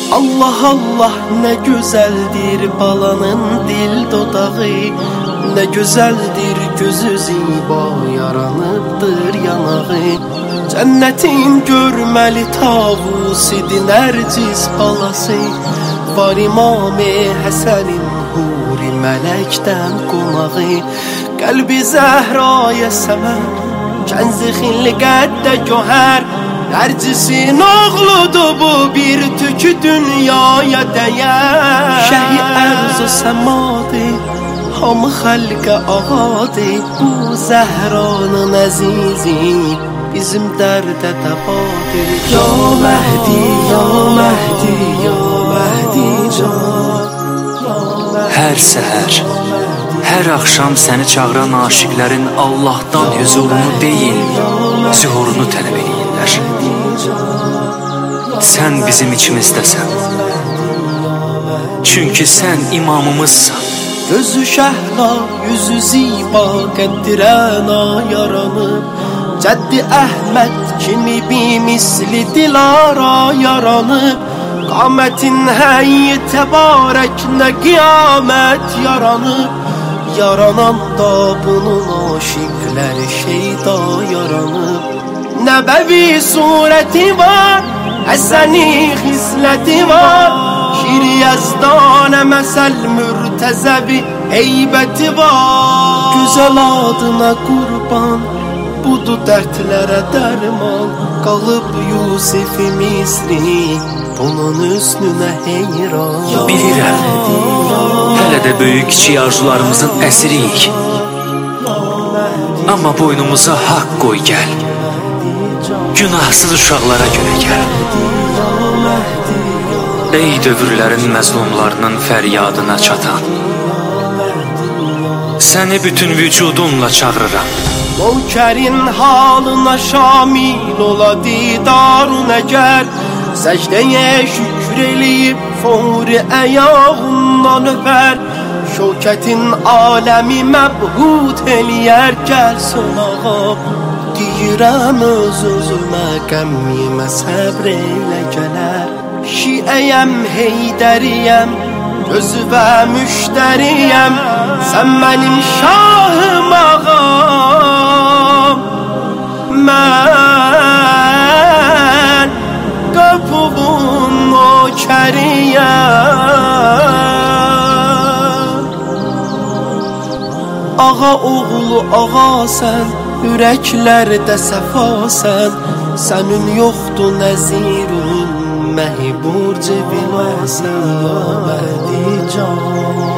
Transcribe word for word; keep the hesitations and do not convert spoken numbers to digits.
Allah Allah ne güzeldir balanın dil dodağı, ne güzeldir gözü ziba yaranıbdır yanağı. Cennetin görmeli tavusidir Nercis balası, var İmam-ı Həsənin huri melekten konağı. Kalbi Zehra'ya sever, kenzi xilqette göher, Nercis'in oğludur bu bir tükü dünyaya değer. Şehi erz-ı semadı, hamı xalqa ağadı, bu Zehra'nın əzizi bizim dərdə dəvadır. Ya Mehdi, ya Mehdi, ya Mehdi can. Hər səhər, hər axşam səni çağıran aşiqlərin Allahdan huzurunu deyil, zuhurunu tələb edirlər. Sən bizim içimizdəsən, çünki sən imamımızsan. Gözü şəhla, yüzü ziba, qəddirəna yaranıb, Cəddi Əhməd kimi bimisli dilara yaranıb. Qamətin həyyi təbarək nə qiyamət yaranıb, yaranan da bunun aşiqləri şeyda yaranıb. Nəbəvi surəti var, Həsəni xisləti var, Şir Yəzdanə məsəl mürtəzəvi heybəti var. Gözəl adına qurban, budur dərdlərə dərman, qalıb Yusif-i Misri bunun üstünə heyran. Bilirəm, hələ də böyük kiçik arzularımızın əsiriyik, amma boynumuza haqq qoy gəl, günahsız uşaqlara görə gəl. Ey dövrlərin məzlumlarının fəryadına çatan, səni bütün vücudumla çağırıram. Nökərin halına şamil ola didarun əgər, səcdəyə şükür eləyib fori əyağından öpər, şökətin aləmi məbhud eləyər gəlsin ağa. Deyirəm öz özümə qəmmimə səbr elə gələr. Şiəyəm, Heydəriyəm, gözü və müştəriyəm, sən mənim şahım ağam. Mən qapıqın nökəriyəm. Ağa oğlu ağa sən, ürəklərdə səfa sən, sənin yoxdur nəzirun, məhbur cibinə sən, ya Mehdi can.